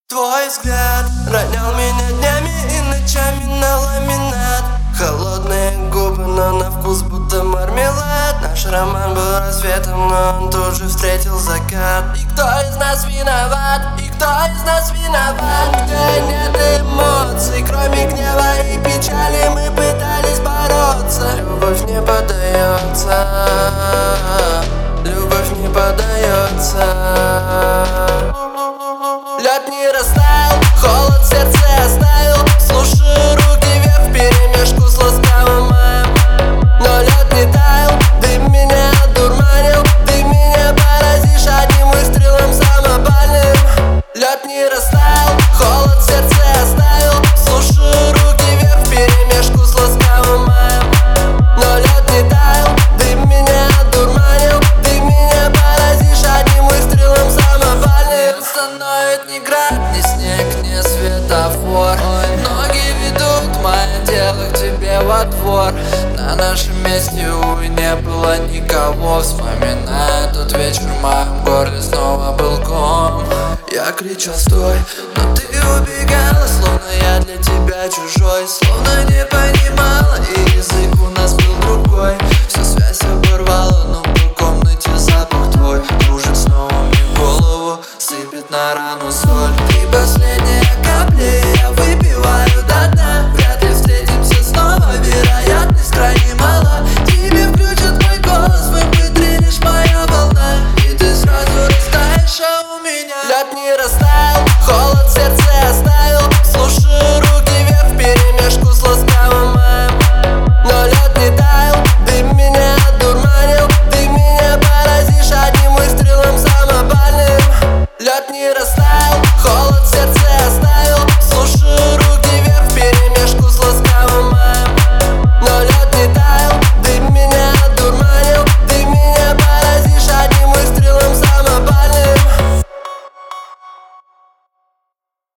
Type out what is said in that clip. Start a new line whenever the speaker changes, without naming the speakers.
Твой взгляд ронял меня днями и ночами на ламинат. Холодные губы, но на вкус будто мармелад. Наш роман был рассветом, но он тут же встретил закат. И кто из нас виноват? И кто из нас виноват? Где нет эмоций, кроме гнева и печали, мы пытались бороться. Любовь не поддается, любовь не поддается. Лед не растаял, холод в сердце оставил. Слушаю руки вверх вперемешку с ласковым маем. Но лед не таял, дым меня одурманил. Ты меня поразишь одним выстрелом самопальным. Лед не растаял, холод в сердце оставил. Слушаю руки вверх вперемешку с ласковым маем. Но лед не таял, дым меня одурманил. Ты меня поразишь одним выстрелом самопальным. Становит ни град, ни снег, ни светофор. Ноги ведут мое тело к тебе во двор. На нашем месте, увы, не было никого. Вспоминая тот вечер, в моем горле снова был ком. Я кричал стой, но ты убегала, словно я для тебя чужой. Словно не понимала, и язык у нас был другой. Всю связь оборвала, но по комнате запах твой кружит снова мне голову, сыпет на рану соль. Ты последняя капля, я выпиваю до дна. Вряд ли встретимся снова, вероятность крайне